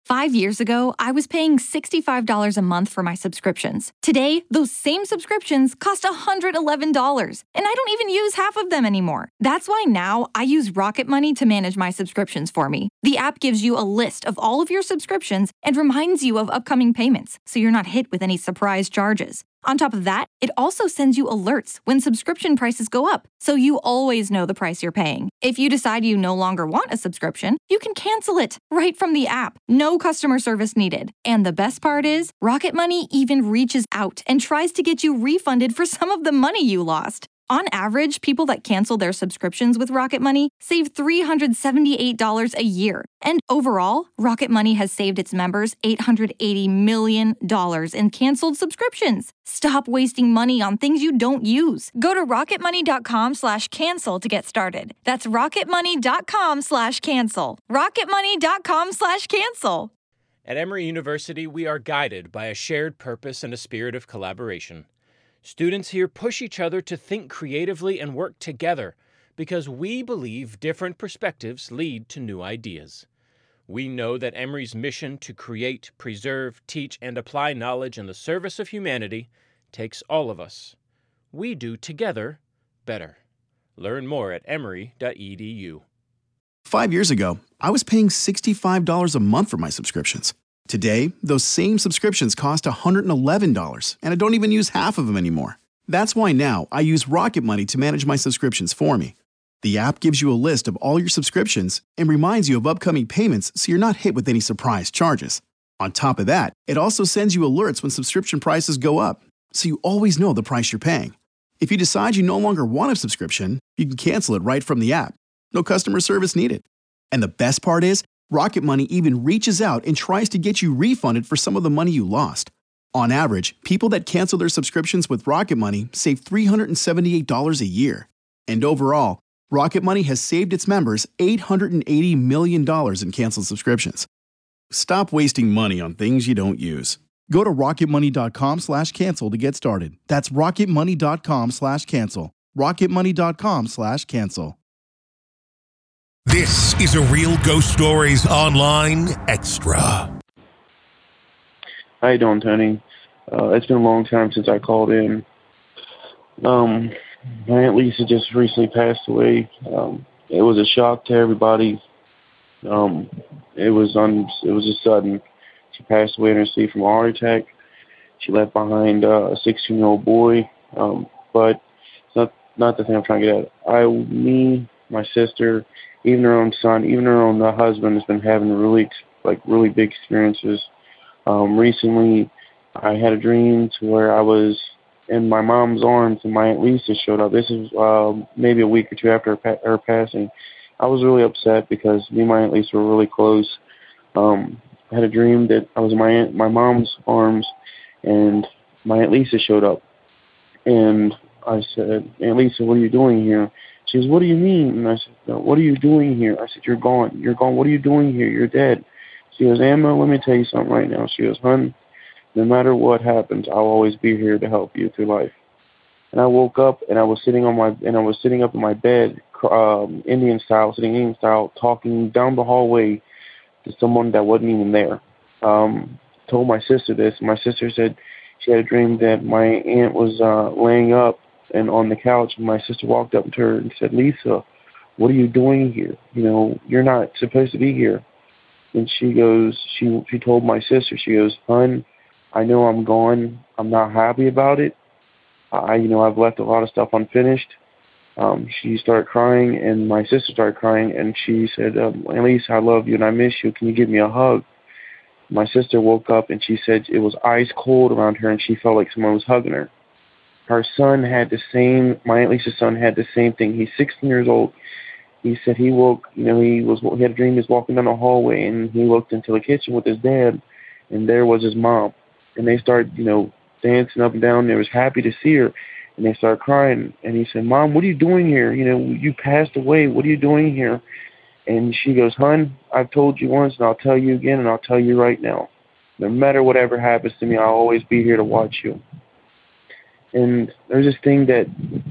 5 years ago, I was paying $65 a month for my subscriptions. Today, those same subscriptions cost $111, and I don't even use half of them anymore. That's why now I use Rocket Money to manage my subscriptions for me. The app gives you a list of all of your subscriptions and reminds you of upcoming payments, so you're not hit with any surprise charges. On top of that, it also sends you alerts when subscription prices go up, so you always know the price you're paying. If you decide you no longer want a subscription, you can cancel it right from the app. No customer service needed. And the best part is, Rocket Money even reaches out and tries to get you refunded for some of the money you lost. On average, people that cancel their subscriptions with Rocket Money save $378 a year. And overall, Rocket Money has saved its members $880 million in canceled subscriptions. Stop wasting money on things you don't use. Go to rocketmoney.com/cancel to get started. That's rocketmoney.com/cancel. rocketmoney.com/cancel. At Emory University, we are guided by a shared purpose and a spirit of collaboration. Students here push each other to think creatively and work together because we believe different perspectives lead to new ideas. We know that Emory's mission to create, preserve, teach, and apply knowledge in the service of humanity takes all of us. We do together better. Learn more at emory.edu. 5 years ago, I was paying $65 a month for my subscriptions. Today, those same subscriptions cost $111, and I don't even use half of them anymore. That's why now I use Rocket Money to manage my subscriptions for me. The app gives you a list of all your subscriptions and reminds you of upcoming payments so you're not hit with any surprise charges. On top of that, it also sends you alerts when subscription prices go up, so you always know the price you're paying. If you decide you no longer want a subscription, you can cancel it right from the app. No customer service needed. And the best part is, Rocket Money even reaches out and tries to get you refunded for some of the money you lost. On average, people that cancel their subscriptions with Rocket Money save $378 a year. And overall, Rocket Money has saved its members $880 million in canceled subscriptions. Stop wasting money on things you don't use. Go to rocketmoney.com/cancel to get started. That's rocketmoney.com/cancel. rocketmoney.com/cancel. This is a Real Ghost Stories Online Extra. How you doing, Tony? It's been a long time since I called in. My Aunt Lisa just recently passed away. It was a shock to everybody. It was just sudden. She passed away in her sleep from a heart attack. She left behind a 16-year-old boy. But it's not the thing I'm trying to get at. Me, my sister, even her own son, even her own husband has been having really big experiences. Recently, I had a dream to where I was in my mom's arms and my Aunt Lisa showed up. This is maybe a week or two after her passing. I was really upset because me and my Aunt Lisa were really close. I had a dream that I was in my mom's arms and my Aunt Lisa showed up. And I said, "Aunt Lisa, what are you doing here?" She says, "What do you mean?" And I said, "No, what are you doing here?" I said, "You're gone. You're gone. What are you doing here? You're dead." She goes, "Emma, let me tell you something right now." She goes, "Hun, no matter what happens, I'll always be here to help you through life." And I woke up and I was sitting up in my bed, Indian style, talking down the hallway to someone that wasn't even there. Told my sister this. My sister said she had a dream that my aunt was laying up and on the couch, and my sister walked up to her and said, "Lisa, what are you doing here? You're not supposed to be here." And she goes, she told my sister, she goes, "Hun, I know I'm gone. I'm not happy about it. I've left a lot of stuff unfinished." She started crying, and my sister started crying, and she said, "Aunt Lisa, I love you and I miss you. Can you give me a hug?" My sister woke up and she said it was ice cold around her and she felt like someone was hugging her. My Aunt Lisa's son had the same thing. He's 16 years old. He said he woke, he had a dream he was walking down the hallway and he looked into the kitchen with his dad and there was his mom. And they started, dancing up and down. They was happy to see her and they started crying. And he said, "Mom, what are you doing here? You passed away. What are you doing here?" And she goes, "Hun, I've told you once and I'll tell you again and I'll tell you right now. No matter whatever happens to me, I'll always be here to watch you." And there's this thing that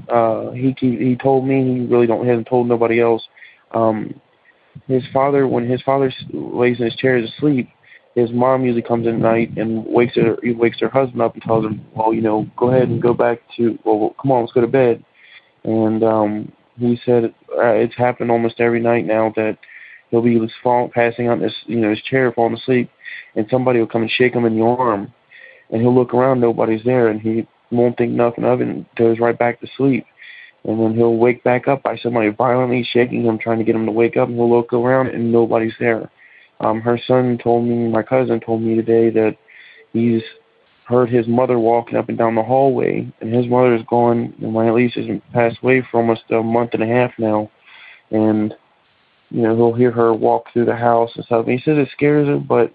he told me, he really hasn't told nobody else. When his father lays in his chair asleep, his mom usually comes in at night and wakes her husband up and tells him, well, go ahead and go back to, well, come on, let's go to bed. And he said it's happened almost every night now that he'll be passing out in his chair, falling asleep, and somebody will come and shake him in the arm, and he'll look around, nobody's there, and he won't think nothing of it and goes right back to sleep. And then he'll wake back up by somebody violently shaking him, trying to get him to wake up, and he'll look around and nobody's there. My cousin told me today that he's heard his mother walking up and down the hallway, and his mother is gone, and my Aunt Lisa has passed away for almost a month and a half now, and, he'll hear her walk through the house and stuff. And he says it scares him, but,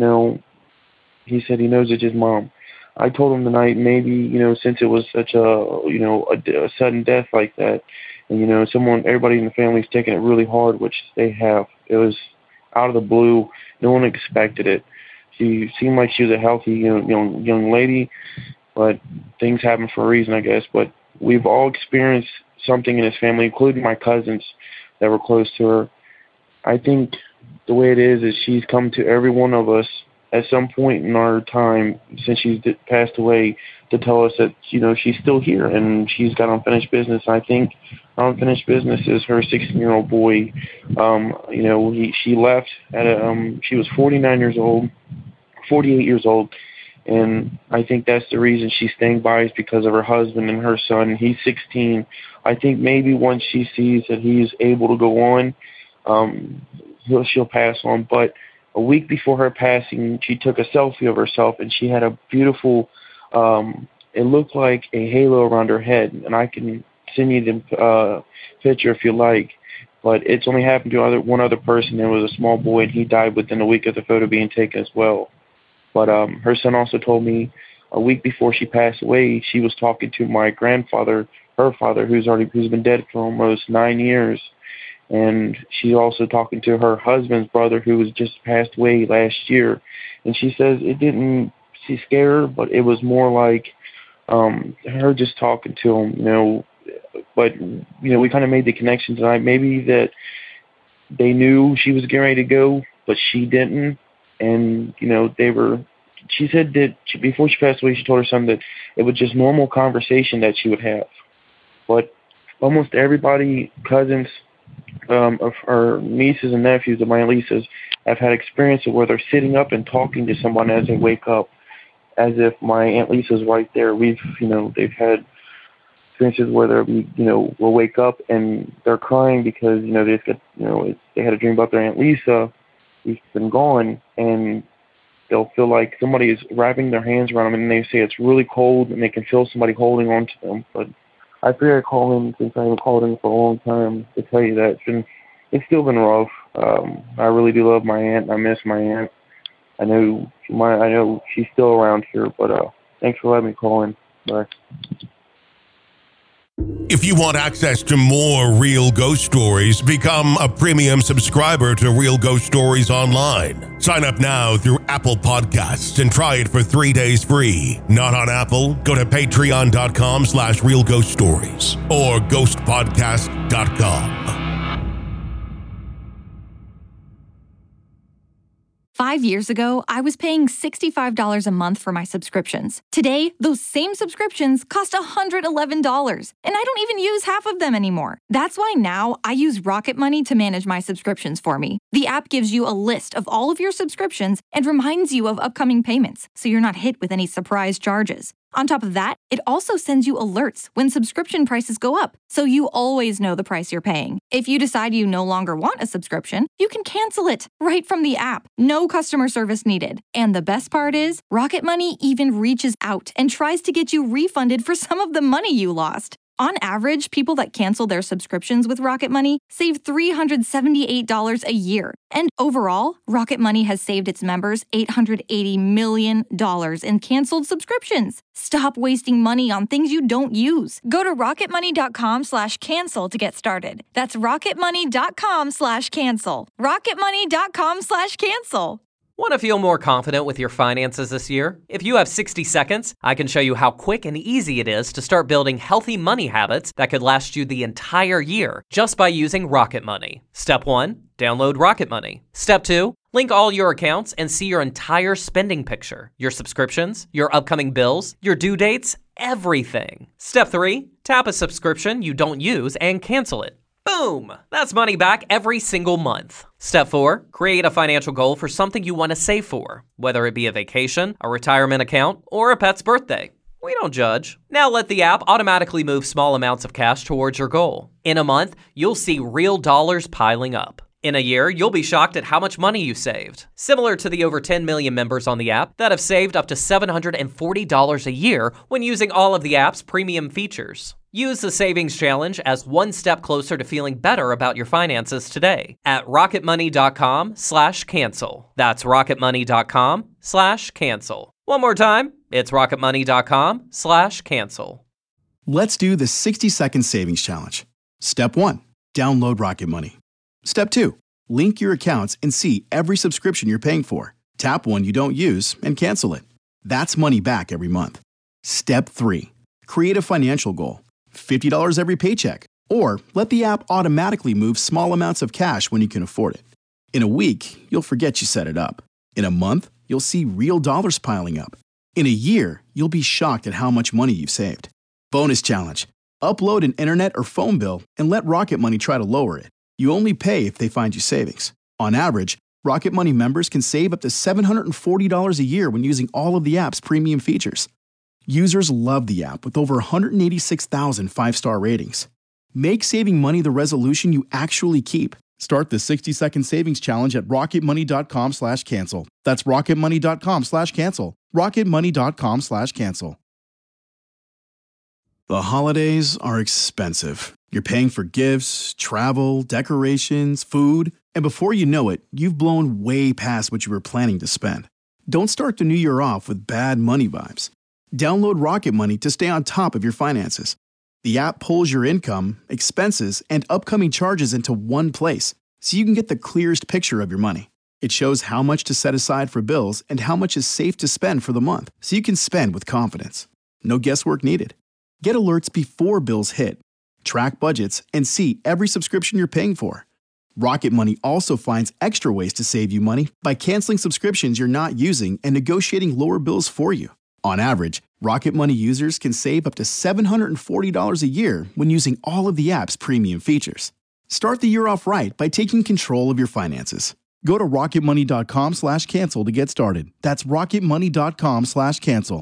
he said he knows it's his mom. I told him tonight maybe, since it was such a sudden death like that, and, everybody in the family's taking it really hard, which they have. It was out of the blue. No one expected it. She seemed like she was a healthy, young lady, but things happen for a reason, I guess. But we've all experienced something in this family, including my cousins that were close to her. I think the way it is she's come to every one of us at some point in our time since she's passed away to tell us that, she's still here and she's got unfinished business. I think unfinished business is her 16-year-old boy. She left she was 48 years old, and I think that's the reason she's staying by is because of her husband and her son. He's 16. I think maybe once she sees that he's able to go on, she'll pass on. But a week before her passing, she took a selfie of herself, and she had a beautiful, it looked like a halo around her head, and I can send you the picture if you like. But it's only happened to one other person. There was a small boy, and he died within a week of the photo being taken as well. But her son also told me a week before she passed away, she was talking to my grandfather, her father, who's been dead for almost 9 years. And she's also talking to her husband's brother, who was just passed away last year. And she says it didn't scare her, but it was more like her just talking to him, But, we kind of made the connection tonight. Maybe that they knew she was getting ready to go, but she didn't. And, she said that before she passed away, she told her son that it was just normal conversation that she would have. But almost everybody, cousins, of her nieces and nephews of my Aunt Lisa's, have had experience where they're sitting up and talking to someone as they wake up, as if my Aunt Lisa's right there. They've had experiences where will wake up and they're crying because, they had a dream about their Aunt Lisa who's been gone, and they'll feel like somebody is wrapping their hands around them, and they say it's really cold and they can feel somebody holding on to them. But I figured I'd call in since I haven't called in for a long time to tell you that it's still been rough. I really do love my aunt. I miss my aunt. I know she's still around here, but thanks for letting me call in. Bye. If you want access to more Real Ghost Stories, become a premium subscriber to Real Ghost Stories Online. Sign up now through Apple Podcasts and try it for 3 days free. Not on Apple? Go to patreon.com/Real Ghost Stories or ghostpodcast.com. 5 years ago, I was paying $65 a month for my subscriptions. Today, those same subscriptions cost $111, and I don't even use half of them anymore. That's why now I use Rocket Money to manage my subscriptions for me. The app gives you a list of all of your subscriptions and reminds you of upcoming payments, so you're not hit with any surprise charges. On top of that, it also sends you alerts when subscription prices go up, so you always know the price you're paying. If you decide you no longer want a subscription, you can cancel it right from the app. No customer service needed. And the best part is, Rocket Money even reaches out and tries to get you refunded for some of the money you lost. On average, people that cancel their subscriptions with Rocket Money save $378 a year. And overall, Rocket Money has saved its members $880 million in canceled subscriptions. Stop wasting money on things you don't use. Go to rocketmoney.com/cancel to get started. That's rocketmoney.com/cancel. rocketmoney.com/cancel. Want to feel more confident with your finances this year? If you have 60 seconds, I can show you how quick and easy it is to start building healthy money habits that could last you the entire year just by using Rocket Money. Step 1, download Rocket Money. Step 2, Link all your accounts and see your entire spending picture, your subscriptions, your upcoming bills, your due dates, everything. Step 3, tap a subscription you don't use and cancel it. Boom! That's money back every single month. Step 4, create a financial goal for something you want to save for, whether it be a vacation, a retirement account, or a pet's birthday. We don't judge. Now let the app automatically move small amounts of cash towards your goal. In a month, you'll see real dollars piling up. In a year, you'll be shocked at how much money you saved. Similar to the over 10 million members on the app that have saved up to $740 a year when using all of the app's premium features. Use the Savings Challenge as one step closer to feeling better about your finances today at rocketmoney.com/cancel. That's rocketmoney.com/cancel. One more time, it's rocketmoney.com/cancel. Let's do the 60-second savings challenge. Step 1, download Rocket Money. Step 2, link your accounts and see every subscription you're paying for. Tap one you don't use and cancel it. That's money back every month. Step 3, create a financial goal. $50 every paycheck. Or let the app automatically move small amounts of cash when you can afford it. In a week, you'll forget you set it up. In a month, you'll see real dollars piling up. In a year, you'll be shocked at how much money you've saved. Bonus challenge. Upload an internet or phone bill and let Rocket Money try to lower it. You only pay if they find you savings. On average, Rocket Money members can save up to $740 a year when using all of the app's premium features. Users love the app with over 186,000 five-star ratings. Make saving money the resolution you actually keep. Start the 60-second savings challenge at rocketmoney.com/cancel. That's rocketmoney.com/cancel. rocketmoney.com/cancel. The holidays are expensive. You're paying for gifts, travel, decorations, food, and before you know it, you've blown way past what you were planning to spend. Don't start the new year off with bad money vibes. Download Rocket Money to stay on top of your finances. The app pulls your income, expenses, and upcoming charges into one place, so you can get the clearest picture of your money. It shows how much to set aside for bills and how much is safe to spend for the month, so you can spend with confidence. No guesswork needed. Get alerts before bills hit. Track budgets and see every subscription you're paying for. Rocket Money also finds extra ways to save you money by canceling subscriptions you're not using and negotiating lower bills for you. On average, Rocket Money users can save up to $740 a year when using all of the app's premium features. Start the year off right by taking control of your finances. Go to rocketmoney.com/cancel to get started. That's rocketmoney.com/cancel.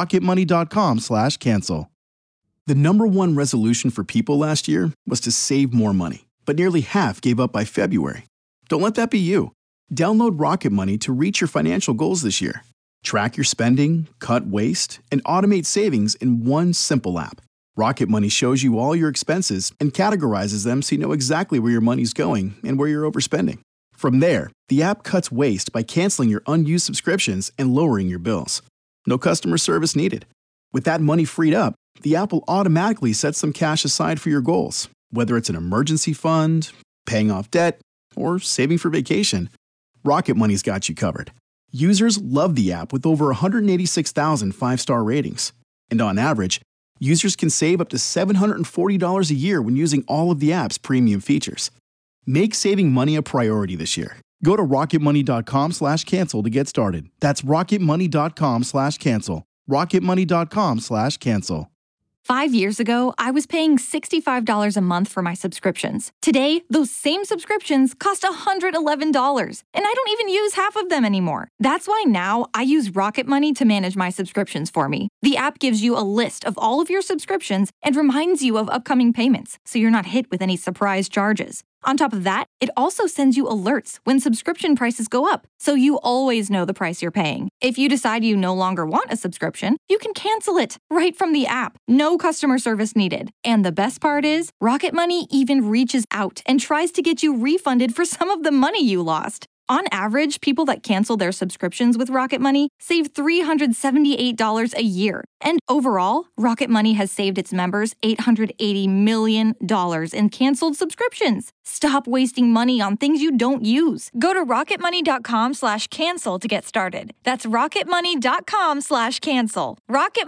rocketmoney.com/cancel. The number one resolution for people last year was to save more money, but nearly half gave up by February. Don't let that be you. Download Rocket Money to reach your financial goals this year. Track your spending, cut waste, and automate savings in one simple app. Rocket Money shows you all your expenses and categorizes them so you know exactly where your money's going and where you're overspending. From there, the app cuts waste by canceling your unused subscriptions and lowering your bills. No customer service needed. With that money freed up, the app will automatically set some cash aside for your goals, whether it's an emergency fund, paying off debt, or saving for vacation. Rocket Money's got you covered. Users love the app with over 186,000 five-star ratings. And on average, users can save up to $740 a year when using all of the app's premium features. Make saving money a priority this year. Go to rocketmoney.com/cancel to get started. That's rocketmoney.com/cancel. rocketmoney.com/cancel. 5 years ago, I was paying $65 a month for my subscriptions. Today, those same subscriptions cost $111, and I don't even use half of them anymore. That's why now I use Rocket Money to manage my subscriptions for me. The app gives you a list of all of your subscriptions and reminds you of upcoming payments, so you're not hit with any surprise charges. On top of that, it also sends you alerts when subscription prices go up, so you always know the price you're paying. If you decide you no longer want a subscription, you can cancel it right from the app. No customer service needed. And the best part is, Rocket Money even reaches out and tries to get you refunded for some of the money you lost. On average, people that cancel their subscriptions with Rocket Money save $378 a year. And overall, Rocket Money has saved its members $880 million in canceled subscriptions. Stop wasting money on things you don't use. Go to rocketmoney.com/cancel to get started. That's rocketmoney.com/cancel.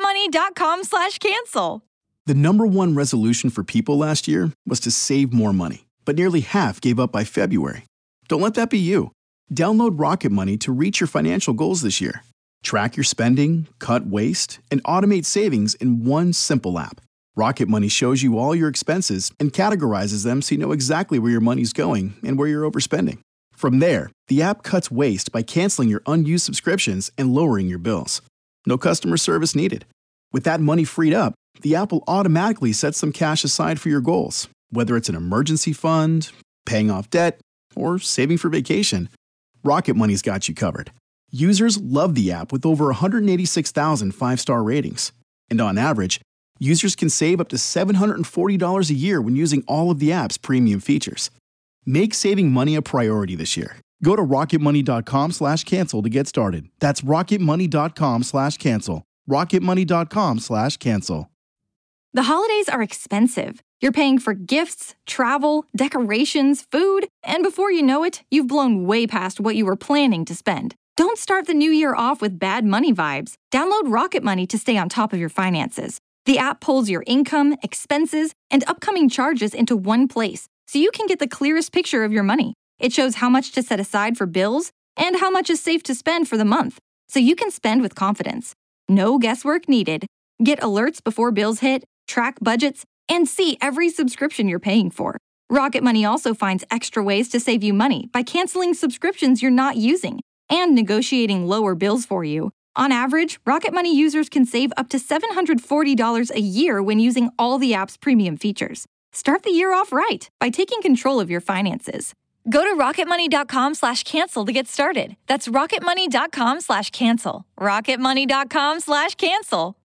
rocketmoney.com/cancel. The number one resolution for people last year was to save more money, but nearly half gave up by February. Don't let that be you. Download Rocket Money to reach your financial goals this year. Track your spending, cut waste, and automate savings in one simple app. Rocket Money shows you all your expenses and categorizes them so you know exactly where your money's going and where you're overspending. From there, the app cuts waste by canceling your unused subscriptions and lowering your bills. No customer service needed. With that money freed up, the app will automatically set some cash aside for your goals, whether it's an emergency fund, paying off debt, or saving for vacation. Rocket Money's got you covered. Users love the app with over 186,000 five-star ratings. And on average, users can save up to $740 a year when using all of the app's premium features. Make saving money a priority this year. Go to rocketmoney.com/cancel to get started. That's rocketmoney.com/cancel. rocketmoney.com/cancel. The holidays are expensive. You're paying for gifts, travel, decorations, food, and before you know it, you've blown way past what you were planning to spend. Don't start the new year off with bad money vibes. Download Rocket Money to stay on top of your finances. The app pulls your income, expenses, and upcoming charges into one place, so you can get the clearest picture of your money. It shows how much to set aside for bills and how much is safe to spend for the month, so you can spend with confidence. No guesswork needed. Get alerts before bills hit, track budgets, and see every subscription you're paying for. Rocket Money also finds extra ways to save you money by canceling subscriptions you're not using and negotiating lower bills for you. On average, Rocket Money users can save up to $740 a year when using all the app's premium features. Start the year off right by taking control of your finances. Go to rocketmoney.com/cancel to get started. That's rocketmoney.com/cancel. rocketmoney.com/cancel.